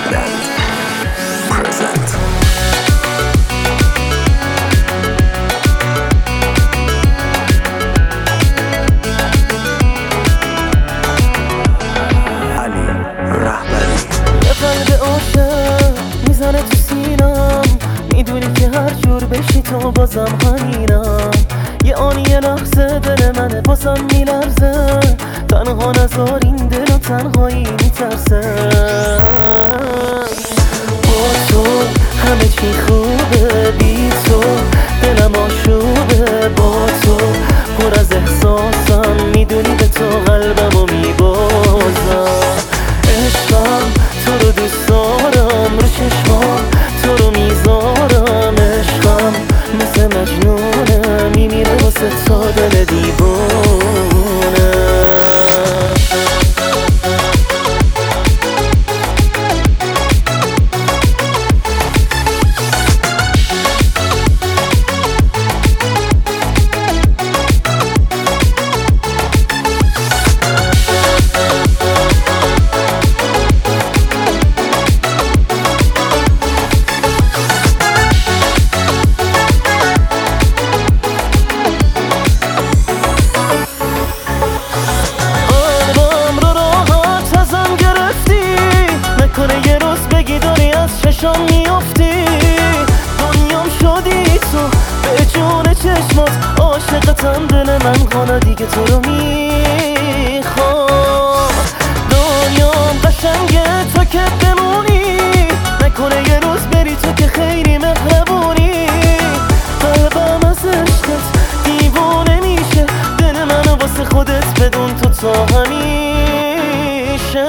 Band present. علی رهبری. یه قلب عاشق میزنه تو سینم، میدونی که هر جور بشی تو بازم همینم. یه آن یه لحظه دل منه بازم میلرزه، تنها نذار این دل و تنهایی میترسه. با تو همه چی خوبه، بی تو دلم آشوبه. با تو پر از احساسم، میدونی به تو قلبمو میبازم. عشقم تو رو دوست دارم، رو چشمام تو رو میذارم. عشقم مثل مجنونه، میمیره واسه تو دل دیوونه. کنه یه روز بگی داری از چشام میافتی، دنیام شدی تو به جون چشمات. عاشقتم دل من خانه دیگه تو رو میخوام. دنیام قشنگه تو که بمونی، نکنه یه روز بری تو که خیلی مهربونی. قلبم از عشقت دیوونه میشه، دل منو واسه خودت بدون تو تا همیشه.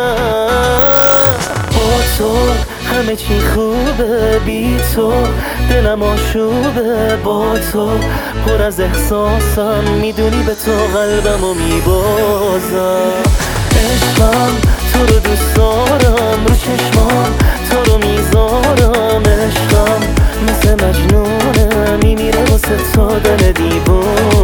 تو همه چی خوبه، بی تو دلم آشوبه. با تو پر از احساسم، میدونی به تو قلبمو میبازم. عشقم تو رو دوست دارم، رو چشمام تو رو میذارم. عشقم مثل مجنونه، میمیره واسه تو دل دیوونه.